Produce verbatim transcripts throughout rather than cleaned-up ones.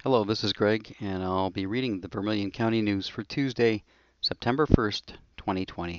Hello, this is Greg, and I'll be reading the Vermilion County News for Tuesday, September first, twenty twenty.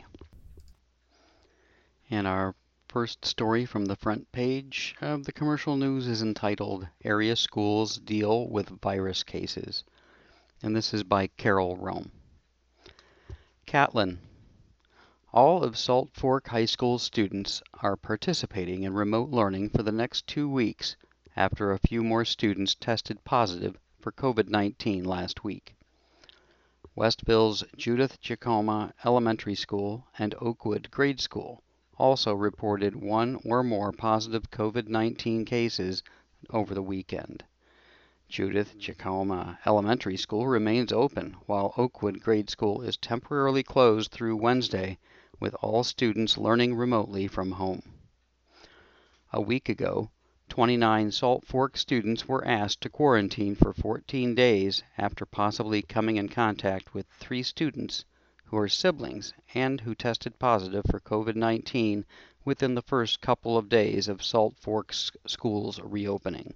And our first story from the front page of the commercial news is entitled, Area Schools Deal with Virus Cases. And this is by Carol Rome. Catlin. All of Salt Fork High School students are participating in remote learning for the next two weeks after a few more students tested positive for COVID nineteen last week. Westville's Judith Jacoma Elementary School and Oakwood Grade School also reported one or more positive COVID nineteen cases over the weekend. Judith Jacoma Elementary School remains open, while Oakwood Grade School is temporarily closed through Wednesday, with all students learning remotely from home. A week ago, twenty-nine Salt Fork students were asked to quarantine for fourteen days after possibly coming in contact with three students who are siblings and who tested positive for COVID nineteen within the first couple of days of Salt Fork schools reopening.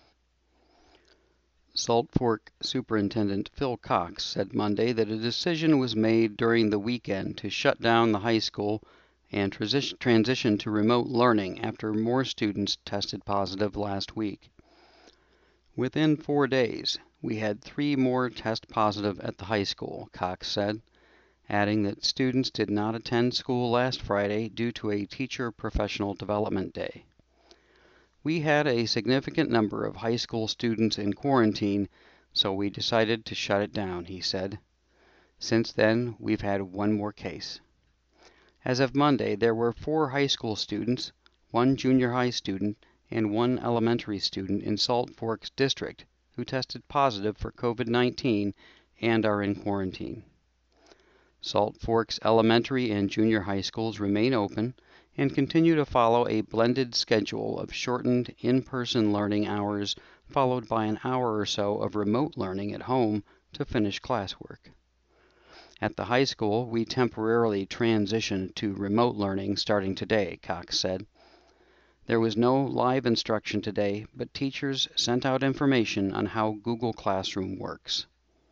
Salt Fork Superintendent Phil Cox said Monday that a decision was made during the weekend to shut down the high school and transition, transition to remote learning after more students tested positive last week. Within four days, we had three more test positive at the high school, Cox said, adding that students did not attend school last Friday due to a teacher professional development day. We had a significant number of high school students in quarantine, so we decided to shut it down, he said. Since then, we've had one more case. As of Monday, there were four high school students, one junior high student, and one elementary student in Salt Fork's district who tested positive for COVID nineteen and are in quarantine. Salt Fork's elementary and junior high schools remain open and continue to follow a blended schedule of shortened in-person learning hours followed by an hour or so of remote learning at home to finish classwork. At the high school, we temporarily transitioned to remote learning starting today, Cox said. There was no live instruction today, but teachers sent out information on how Google Classroom works.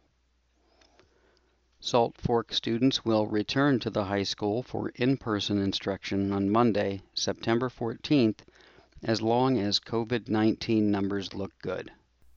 Salt Fork students will return to the high school for in-person instruction on Monday, September fourteenth, as long as COVID nineteen numbers look good.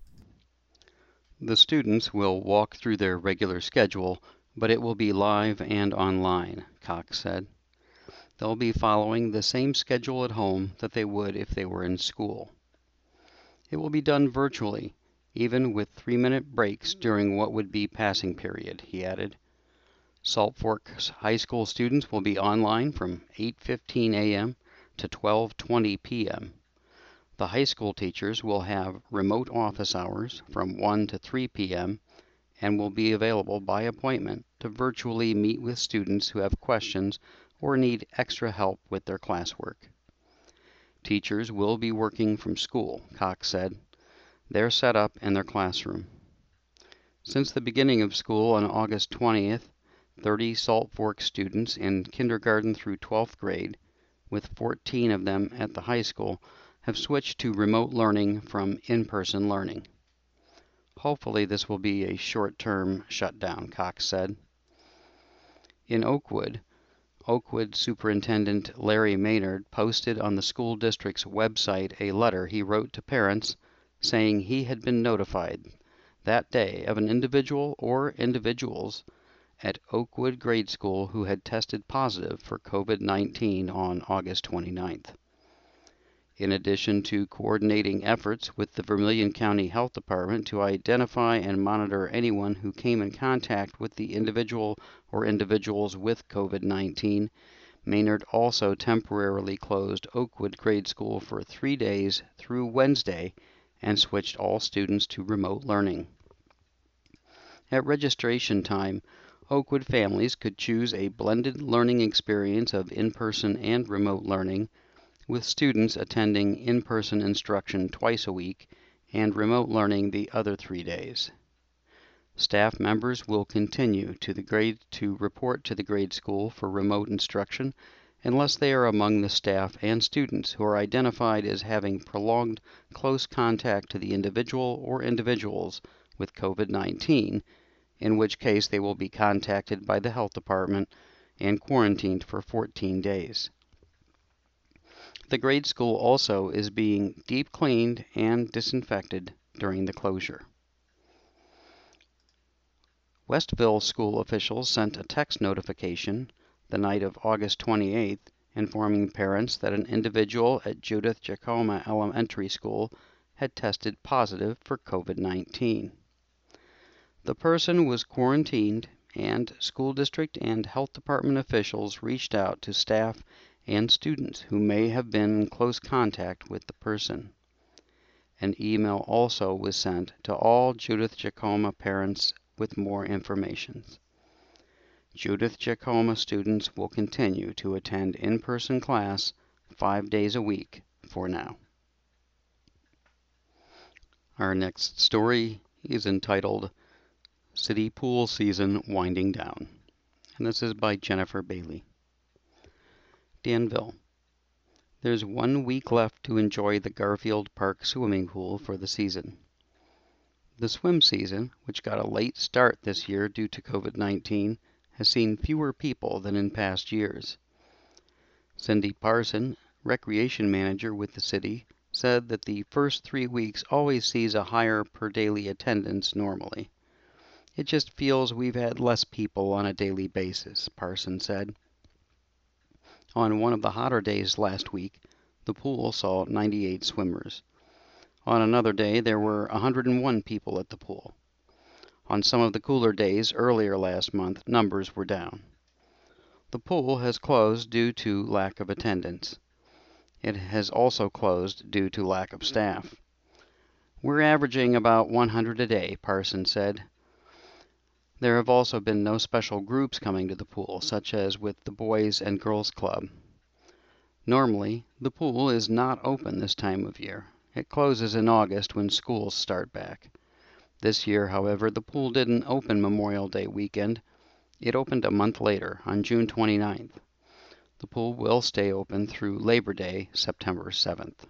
The students will walk through their regular schedule, but it will be live and online, Cox said. They'll be following the same schedule at home that they would if they were in school. It will be done virtually, even with three-minute breaks during what would be passing period, he added. Salt Fork's high school students will be online from eight fifteen a m to twelve twenty p m The high school teachers will have remote office hours from one to three p m and will be available by appointment to virtually meet with students who have questions or need extra help with their classwork. Teachers will be working from school, Cox said. They're set up in their classroom. Since the beginning of school on August twentieth, thirty Salt Fork students in kindergarten through twelfth grade, with fourteen of them at the high school, have switched to remote learning from in-person learning. Hopefully this will be a short-term shutdown, Cox said. In Oakwood, Oakwood Superintendent Larry Maynard posted on the school district's website a letter he wrote to parents saying he had been notified that day of an individual or individuals at Oakwood Grade School who had tested positive for COVID nineteen on August twenty-ninth. In addition to coordinating efforts with the Vermilion County Health Department to identify and monitor anyone who came in contact with the individual or individuals with COVID nineteen, Maynard also temporarily closed Oakwood Grade School for three days through Wednesday and switched all students to remote learning. At registration time, Oakwood families could choose a blended learning experience of in-person and remote learning, with students attending in-person instruction twice a week and remote learning the other three days. Staff members will continue to the grade to report to the grade school for remote instruction unless they are among the staff and students who are identified as having prolonged close contact to the individual or individuals with COVID nineteen, in which case they will be contacted by the health department and quarantined for fourteen days. The grade school also is being deep cleaned and disinfected during the closure. Westville school officials sent a text notification the night of August twenty-eighth informing parents that an individual at Judith Jacoma Elementary School had tested positive for COVID nineteen. The person was quarantined, and school district and health department officials reached out to staff and students who may have been in close contact with the person. An email also was sent to all Judith Jacoma parents with more information. Judith Jacoma students will continue to attend in-person class five days a week for now. Our next story is entitled City Pool Season Winding Down, and this is by Jennifer Bailey. Danville. There's one week left to enjoy the Garfield Park swimming pool for the season. The swim season, which got a late start this year due to COVID nineteen, has seen fewer people than in past years. Cindy Parson, recreation manager with the city, said that the first three weeks always sees a higher per daily attendance normally. It just feels we've had less people on a daily basis, Parson said. On one of the hotter days last week, the pool saw ninety-eight swimmers. On another day, there were one hundred one people at the pool. On some of the cooler days earlier last month, numbers were down. The pool has closed due to lack of attendance. It has also closed due to lack of staff. We're averaging about one hundred a day, Parson said. There have also been no special groups coming to the pool, such as with the Boys and Girls Club. Normally, the pool is not open this time of year. It closes in August when schools start back. This year, however, the pool didn't open Memorial Day weekend. It opened a month later, on June twenty-ninth. The pool will stay open through Labor Day, September seventh.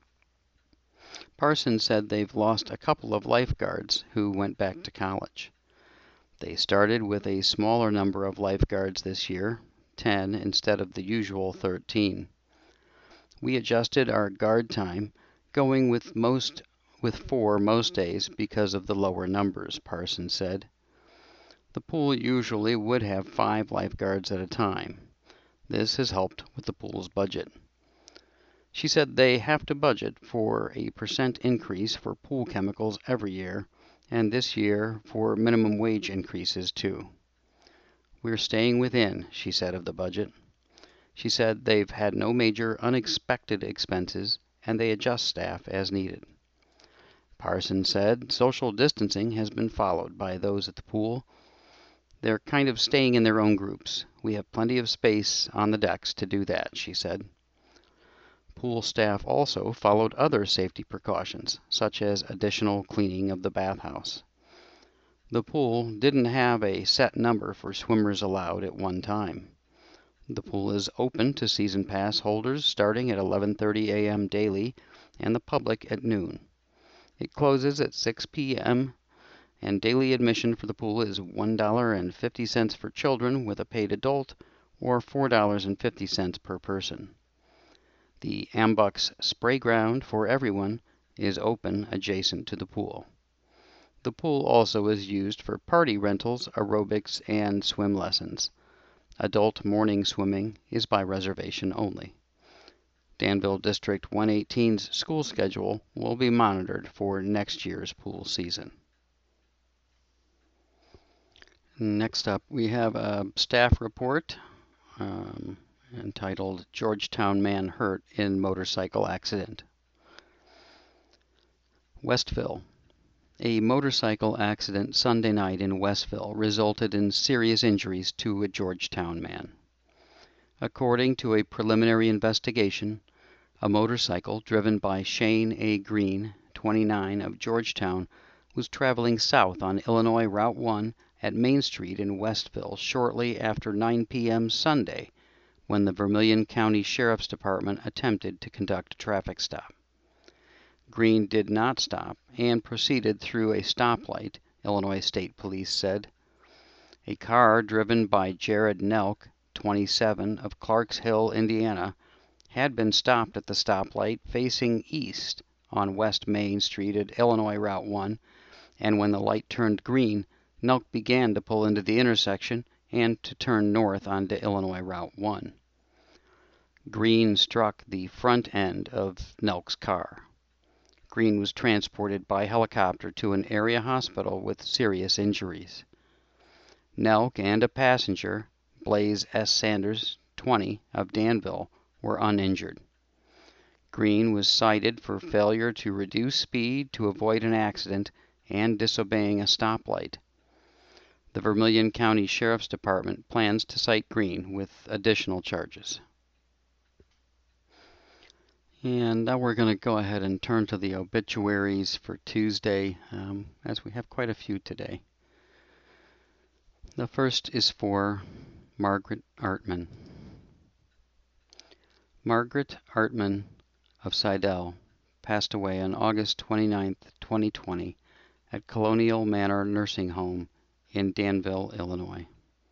Parsons said they've lost a couple of lifeguards who went back to college. They started with a smaller number of lifeguards this year, ten instead of the usual thirteen. We adjusted our guard time, going with most with four most days because of the lower numbers, Parsons said. The pool usually would have five lifeguards at a time. This has helped with the pool's budget. She said they have to budget for a percent increase for pool chemicals every year, and this year for minimum wage increases too. We're staying within, she said of the budget. She said they've had no major unexpected expenses, and they adjust staff as needed. Parsons said social distancing has been followed by those at the pool. They're kind of staying in their own groups. We have plenty of space on the decks to do that, she said. Pool staff also followed other safety precautions, such as additional cleaning of the bathhouse. The pool didn't have a set number for swimmers allowed at one time. The pool is open to season pass holders starting at eleven thirty a m daily and the public at noon. It closes at six p m and daily admission for the pool is one dollar and fifty cents for children with a paid adult or four dollars and fifty cents per person. The Ambucks spray ground for everyone is open adjacent to the pool. The pool also is used for party rentals, aerobics, and swim lessons. Adult morning swimming is by reservation only. Danville District one eighteen's school schedule will be monitored for next year's pool season. Next up, we have a staff report um, entitled Georgetown Man Hurt in Motorcycle Accident. Westville. A motorcycle accident Sunday night in Westville resulted in serious injuries to a Georgetown man. According to a preliminary investigation, a motorcycle driven by Shane A. Green, twenty-nine, of Georgetown, was traveling south on Illinois Route one at Main Street in Westville shortly after nine p m Sunday, when the Vermilion County Sheriff's Department attempted to conduct a traffic stop. Green did not stop and proceeded through a stoplight, Illinois State Police said. A car driven by Jared Nelk, twenty-seven, of Clarks Hill, Indiana, had been stopped at the stoplight facing east on West Main Street at Illinois Route one, and when the light turned green, Nelk began to pull into the intersection and to turn north onto Illinois Route one. Green struck the front end of Nelk's car. Green was transported by helicopter to an area hospital with serious injuries. Nelk and a passenger, Blaze S. Sanders, twenty, of Danville, were uninjured. Green was cited for failure to reduce speed to avoid an accident and disobeying a stoplight. The Vermilion County Sheriff's Department plans to cite Green with additional charges. And now we're going to go ahead and turn to the obituaries for Tuesday, um, as we have quite a few today. The first is for Margaret Artman. Margaret Artman of Sidell passed away on August twenty-ninth, twenty twenty, at Colonial Manor Nursing Home in Danville, Illinois.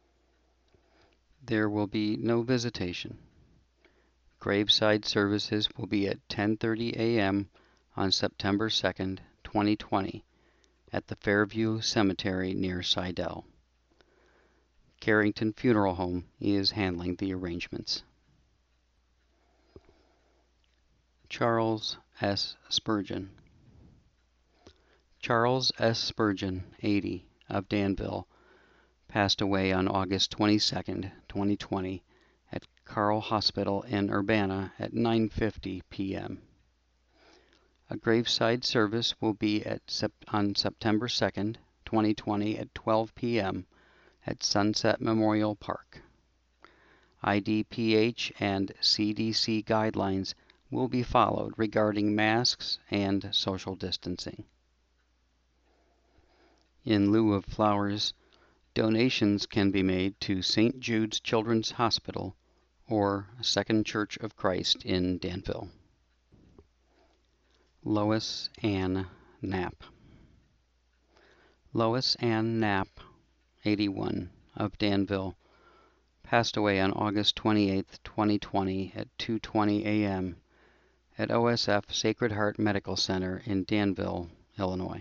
There will be no visitation. Graveside services will be at ten thirty a m on September second, twenty twenty, at the Fairview Cemetery near Sidell. Carrington Funeral Home is handling the arrangements. Charles S. Spurgeon. Charles S. Spurgeon, eighty, of Danville, passed away on August twenty-second, twenty twenty, at Carle Hospital in Urbana at nine fifty p m A graveside service will be at sep- on September second, twenty twenty, at twelve p m at Sunset Memorial Park. I D P H and C D C guidelines will be followed regarding masks and social distancing. In lieu of flowers, donations can be made to Saint Jude's Children's Hospital or Second Church of Christ in Danville. Lois Ann Knapp. Lois Ann Knapp, eighty-one, of Danville, passed away on August twenty-eighth, twenty twenty, at two twenty a m at O S F Sacred Heart Medical Center in Danville, Illinois.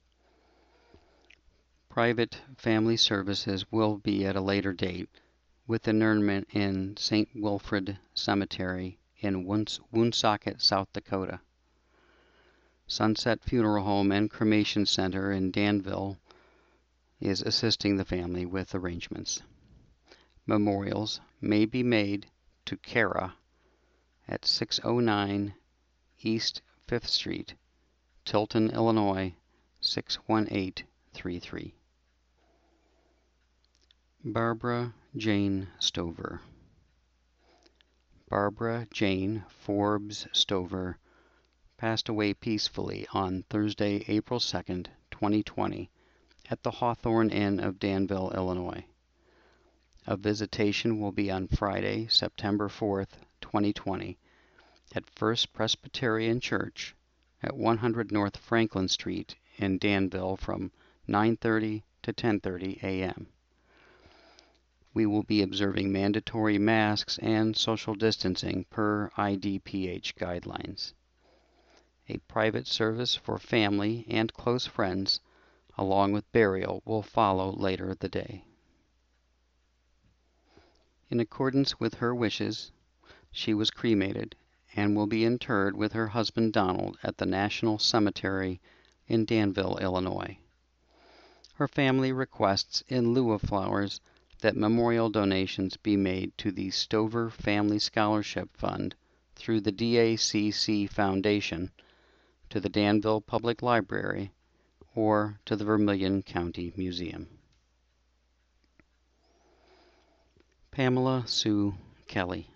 Private family services will be at a later date, with interment in Saint Wilfrid Cemetery in Woonsocket, South Dakota. Sunset Funeral Home and Cremation Center in Danville is assisting the family with arrangements. Memorials may be made to Kara at six oh nine East fifth Street, Tilton, Illinois, six one eight three three. Barbara Jane Stover. Barbara Jane Forbes Stover passed away peacefully on Thursday, April second, twenty twenty, at the Hawthorne Inn of Danville, Illinois. A visitation will be on Friday, September fourth, twenty twenty, at First Presbyterian Church at one hundred North Franklin Street in Danville from nine thirty to ten thirty a m We will be observing mandatory masks and social distancing per I D P H guidelines. A private service for family and close friends, along with burial, will follow later the day. In accordance with her wishes, she was cremated and will be interred with her husband Donald at the National Cemetery in Danville, Illinois. Her family requests, in lieu of flowers, that memorial donations be made to the Stover Family Scholarship Fund through the D A C C Foundation, to the Danville Public Library, or to the Vermilion County Museum. Pamela Sue Kelly.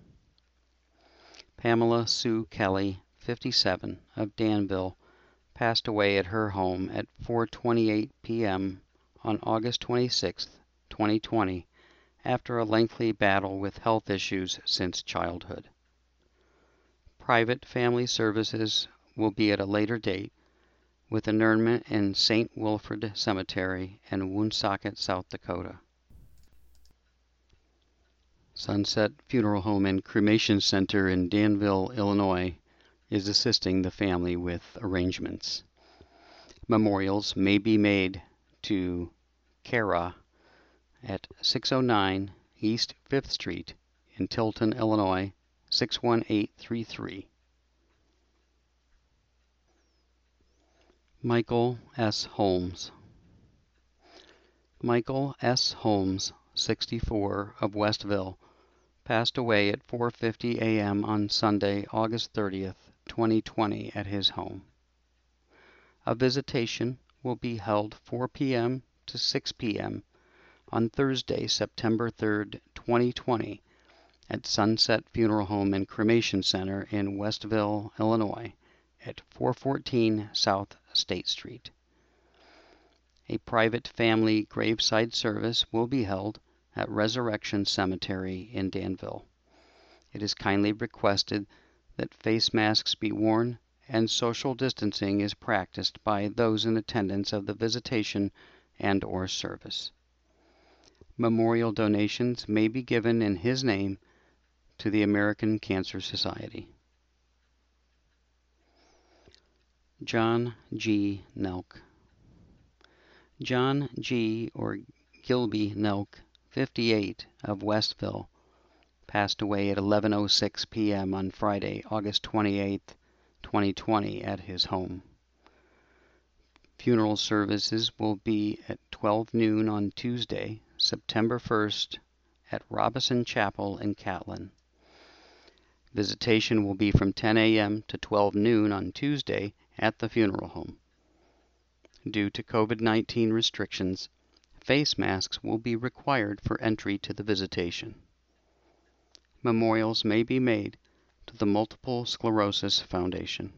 Pamela Sue Kelly, fifty-seven, of Danville, passed away at her home at four twenty-eight p m on August twenty-sixth, twenty twenty, after a lengthy battle with health issues since childhood. Private family services will be at a later date, with interment in Saint Wilfrid Cemetery in Woonsocket, South Dakota. Sunset Funeral Home and Cremation Center in Danville, Illinois, is assisting the family with arrangements. Memorials may be made to Kara at six oh nine East fifth Street in Tilton, Illinois, six one eight three three. Michael S. Holmes. Michael S. Holmes, sixty-four, of Westville, passed away at four fifty a m on Sunday, August thirtieth, twenty twenty, at his home. A visitation will be held four p m to six p m on Thursday, September third, twenty twenty, at Sunset Funeral Home and Cremation Center in Westville, Illinois, at four fourteen South State Street. A private family graveside service will be held at Resurrection Cemetery in Danville. It is kindly requested that face masks be worn and social distancing is practiced by those in attendance of the visitation and or service. Memorial donations may be given in his name to the American Cancer Society. John G. Nelk. John G. or Gilby Nelk, fifty-eight, of Westville, passed away at eleven oh six p m on Friday, August twenty-eighth, twenty twenty, at his home. Funeral services will be at twelve noon on Tuesday, September first, at Robison Chapel in Catlin. Visitation will be from ten a m to twelve noon on Tuesday at the funeral home. Due to COVID nineteen restrictions, face masks will be required for entry to the visitation. Memorials may be made to the Multiple Sclerosis Foundation.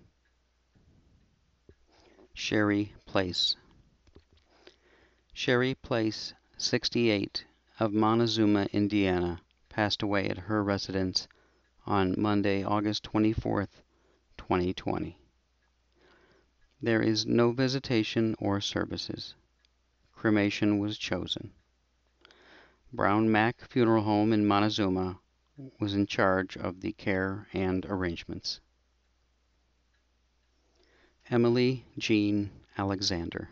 Sherry Place. Sherry Place, sixty-eight, of Montezuma, Indiana, passed away at her residence on Monday, August twenty-fourth, twenty twenty. There is no visitation or services. Cremation was chosen. Brown Mack Funeral Home in Montezuma was in charge of the care and arrangements. Emily Jean Alexander.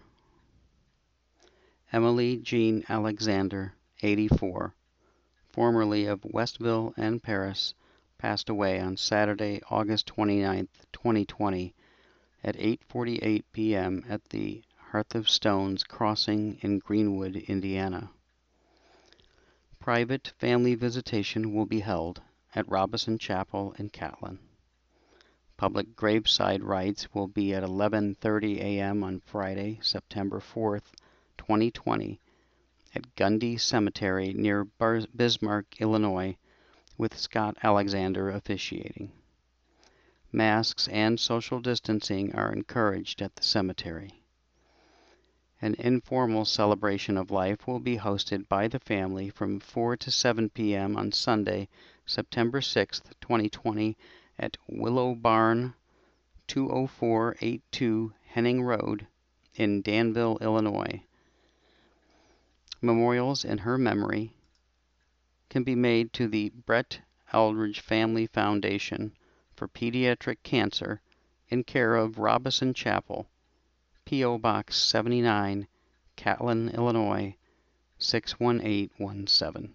Emily Jean Alexander, eighty-four, formerly of Westville and Paris, passed away on Saturday, August twenty-ninth, twenty twenty, at eight forty-eight p m at the Hearth of Stones Crossing in Greenwood, Indiana. Private family visitation will be held at Robison Chapel in Catlin. Public graveside rites will be at eleven thirty a m on Friday, September fourth, twenty twenty, at Gundy Cemetery near Bar- Bismarck, Illinois, with Scott Alexander officiating. Masks and social distancing are encouraged at the cemetery. An informal celebration of life will be hosted by the family from four to seven p m on Sunday, September sixth, twenty twenty, at Willow Barn, two oh four eighty-two Henning Road in Danville, Illinois. Memorials in her memory can be made to the Brett Eldridge Family Foundation for Pediatric Cancer in care of Robison Chapel, P O Box seventy-nine, Catlin, Illinois, six one eight one seven.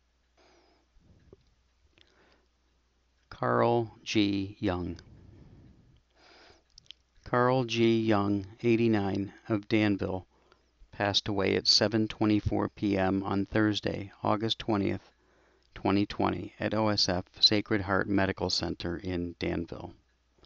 Carl G. Young. Carl G. Young, eighty-nine, of Danville, passed away at seven twenty-four p m on Thursday, August twentieth, twenty twenty, at O S F Sacred Heart Medical Center in Danville.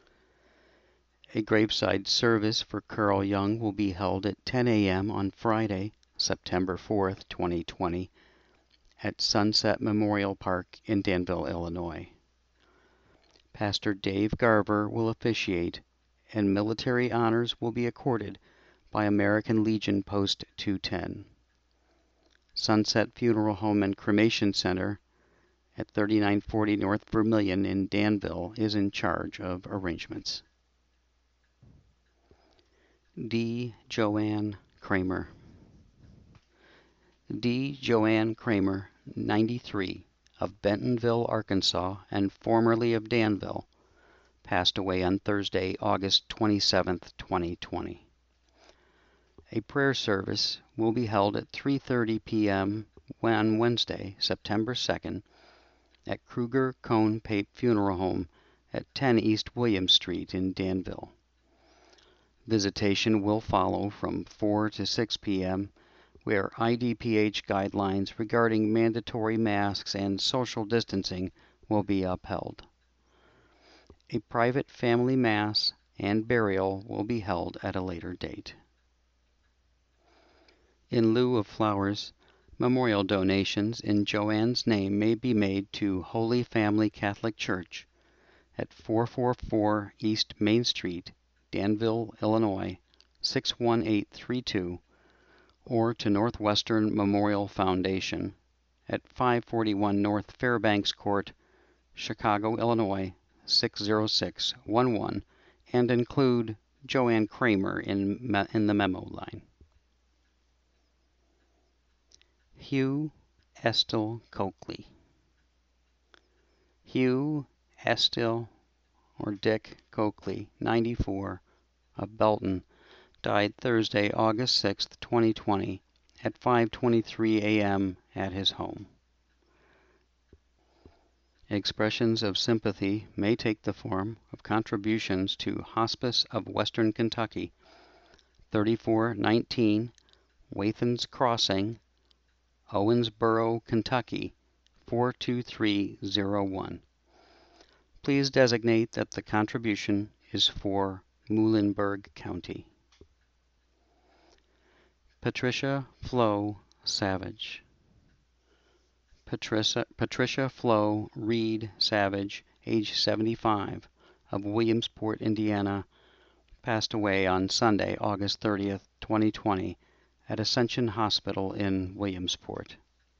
A graveside service for Carl Young will be held at ten a m on Friday, September fourth, twenty twenty, at Sunset Memorial Park in Danville, Illinois. Pastor Dave Garver will officiate, and military honors will be accorded by American Legion Post two ten. Sunset Funeral Home and Cremation Center at thirty-nine forty North Vermilion in Danville is in charge of arrangements. D. Joanne Kramer. D. Joanne Kramer, ninety-three, of Bentonville, Arkansas, and formerly of Danville, passed away on Thursday, August twenty-seventh, twenty twenty. A prayer service will be held at three thirty p m on Wednesday, September second, at Kruger Cone Pape Funeral Home at ten East William Street in Danville. Visitation will follow from four to six p m, where I D P H guidelines regarding mandatory masks and social distancing will be upheld. A private family mass and burial will be held at a later date. In lieu of flowers, memorial donations in Joanne's name may be made to Holy Family Catholic Church at four forty-four East Main Street, Danville, Illinois, six one eight three two, or to Northwestern Memorial Foundation at five forty-one North Fairbanks Court, Chicago, Illinois, six zero six one one, and include Joanne Kramer in, me in the memo line. Hugh Estill Coakley. Hugh Estill, or Dick Coakley, ninety-four, of Belton, died Thursday, August sixth, twenty twenty, at five twenty-three a m at his home. Expressions of sympathy may take the form of contributions to Hospice of Western Kentucky, thirty-four nineteen Wathans Crossing, Owensboro, Kentucky, four two three zero one. Please designate that the contribution is for Muhlenberg County. Patricia Flo Savage. Patricia, Patricia Flo Reed Savage, age seventy-five, of Williamsport, Indiana, passed away on Sunday, August thirtieth, twenty twenty, at Ascension Hospital in Williamsport.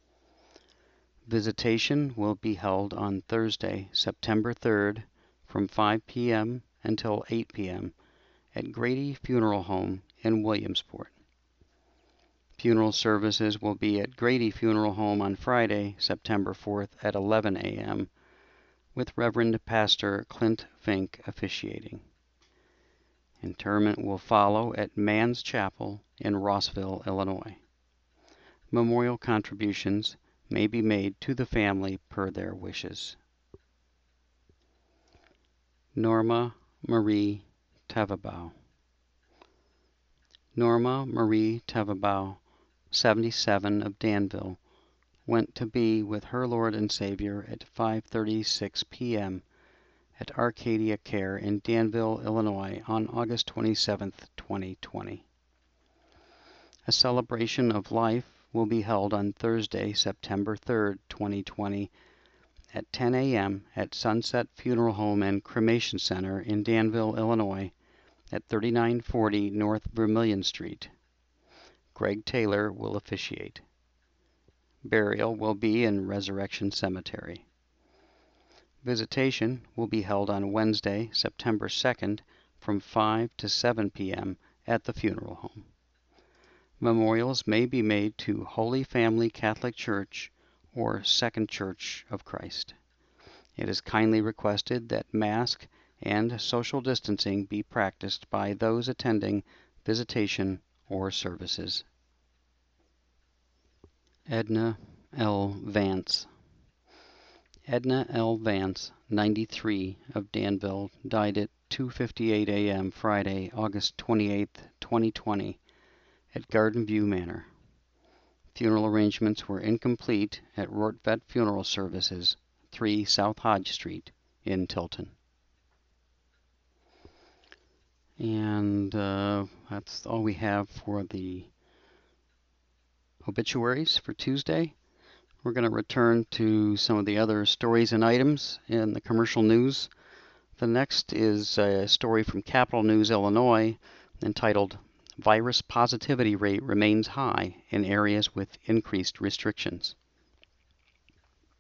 Visitation will be held on Thursday, September third, from five p m until eight p m at Grady Funeral Home in Williamsport. Funeral services will be at Grady Funeral Home on Friday, September fourth at eleven a m, with Reverend Pastor Clint Fink officiating. Interment will follow at Mann's Chapel in Rossville, Illinois. Memorial contributions may be made to the family per their wishes. Norma Marie Tevabaugh. Norma Marie Tevabaugh, seventy-seven, of Danville, went to be with her Lord and Savior at five thirty-six p m at Arcadia Care in Danville, Illinois on August twenty-seventh, twenty twenty. A celebration of life will be held on Thursday, September third, twenty twenty, at ten a m at Sunset Funeral Home and Cremation Center in Danville, Illinois, at thirty-nine forty North Vermilion Street. Greg Taylor will officiate. Burial will be in Resurrection Cemetery. Visitation will be held on Wednesday, September second, from five to seven p m at the funeral home. Memorials may be made to Holy Family Catholic Church or Second Church of Christ. It is kindly requested that mask and social distancing be practiced by those attending visitation or services. Edna L. Vance. Edna L. Vance, ninety-three, of Danville, died at two fifty-eight a m Friday, August twenty-eighth, twenty twenty, at Garden View Manor. Funeral arrangements were incomplete at Rortvet Funeral Services, three South Hodge Street, in Tilton. And uh, that's all we have for the obituaries for Tuesday. We're going to return to some of the other stories and items in the commercial news. The next is a story from Capital News, Illinois, entitled, "Virus Positivity Rate Remains High in Areas with Increased Restrictions."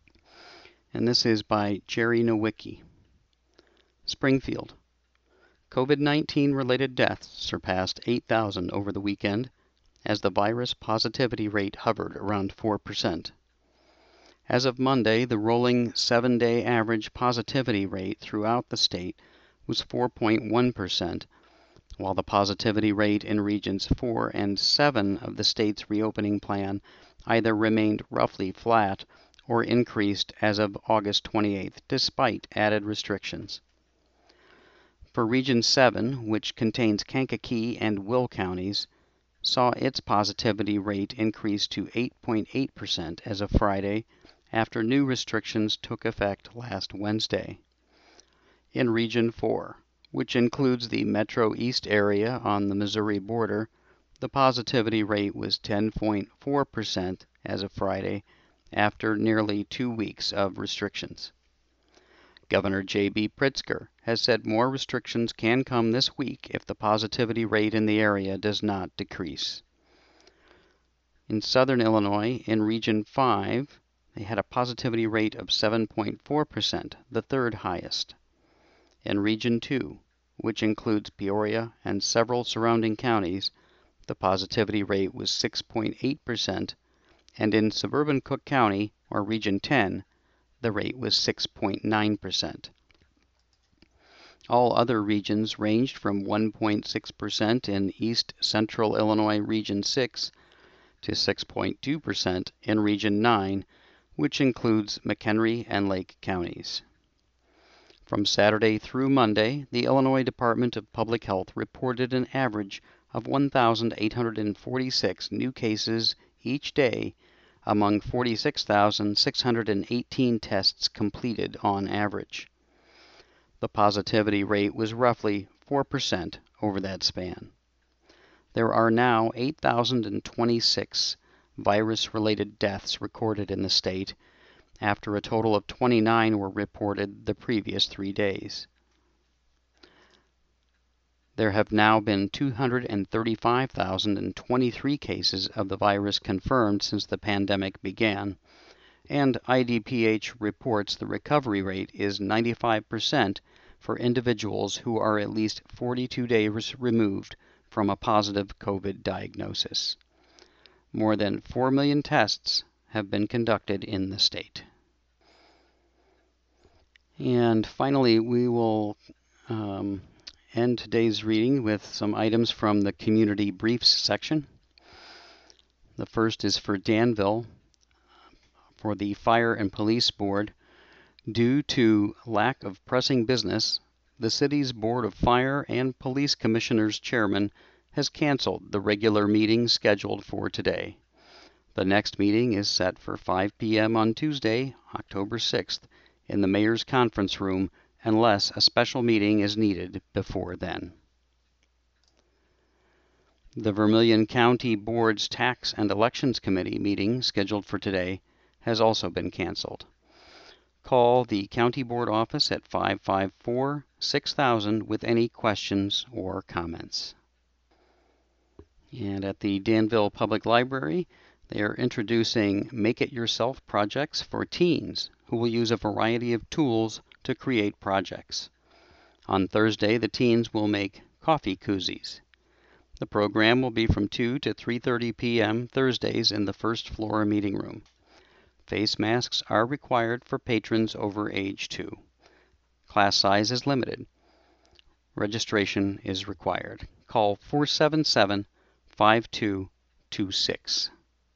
And this is by Jerry Nowicki. Springfield. COVID nineteen related deaths surpassed eight thousand over the weekend, as the virus positivity rate hovered around four percent. As of Monday, the rolling seven-day average positivity rate throughout the state was four point one percent, while the positivity rate in Regions four and seven of the state's reopening plan either remained roughly flat or increased as of August twenty-eighth, despite added restrictions. For Region seven, which contains Kankakee and Will counties, saw its positivity rate increase to eight point eight percent as of Friday, after new restrictions took effect last Wednesday. In Region four, which includes the Metro East area on the Missouri border, the positivity rate was ten point four percent as of Friday, after nearly two weeks of restrictions. Governor J B Pritzker has said more restrictions can come this week if the positivity rate in the area does not decrease. In southern Illinois, in Region five, they had a positivity rate of seven point four percent, the third highest. In Region two, which includes Peoria and several surrounding counties, the positivity rate was six point eight percent, and in suburban Cook County, or Region ten, the rate was six point nine percent. All other regions ranged from one point six percent in East Central Illinois Region six to six point two percent in Region nine, which includes McHenry and Lake counties. From Saturday through Monday, the Illinois Department of Public Health reported an average of one thousand eight hundred forty-six new cases each day, among forty-six thousand six hundred eighteen tests completed on average. The positivity rate was roughly four percent over that span. There are now eight thousand twenty-six virus-related deaths recorded in the state, after a total of twenty-nine were reported the previous three days. There have now been two hundred thirty-five thousand twenty-three cases of the virus confirmed since the pandemic began, and I D P H reports the recovery rate is ninety-five percent for individuals who are at least forty-two days removed from a positive COVID diagnosis. More than four million tests have been conducted in the state. And finally, we will um, end today's reading with some items from the Community Briefs section. The first is for Danville, for the Fire and Police Board. Due to lack of pressing business, the city's Board of Fire and Police Commissioners Chairman has canceled the regular meeting scheduled for today. The next meeting is set for five p m on Tuesday, October sixth, in the Mayor's Conference Room, unless a special meeting is needed before then. The Vermilion County Board's Tax and Elections Committee meeting, scheduled for today, has also been canceled. Call the County Board office at five five four, six thousand with any questions or comments. And at the Danville Public Library, they are introducing Make-It-Yourself projects for teens who will use a variety of tools to create projects. On Thursday, the teens will make coffee koozies. The program will be from two to three thirty p m Thursdays in the first floor meeting room. Face masks are required for patrons over age two. Class size is limited. Registration is required. Call four seven seven, five two two six.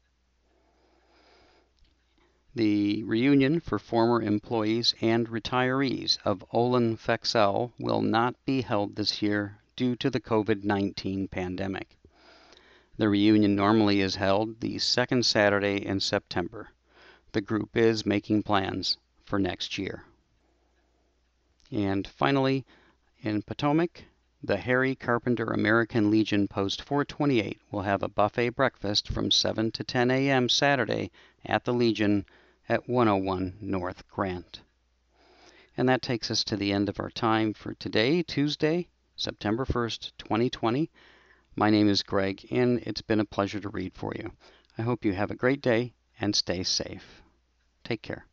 The reunion for former employees and retirees of Olin Fexel will not be held this year due to the COVID nineteen pandemic. The reunion normally is held the second Saturday in September. The group is making plans for next year. And finally, in Potomac, the Harry Carpenter American Legion Post four twenty-eight will have a buffet breakfast from seven to ten a m Saturday at the Legion at one oh one North Grant. And that takes us to the end of our time for today, Tuesday, September first, twenty twenty. My name is Greg, and it's been a pleasure to read for you. I hope you have a great day and stay safe. Take care.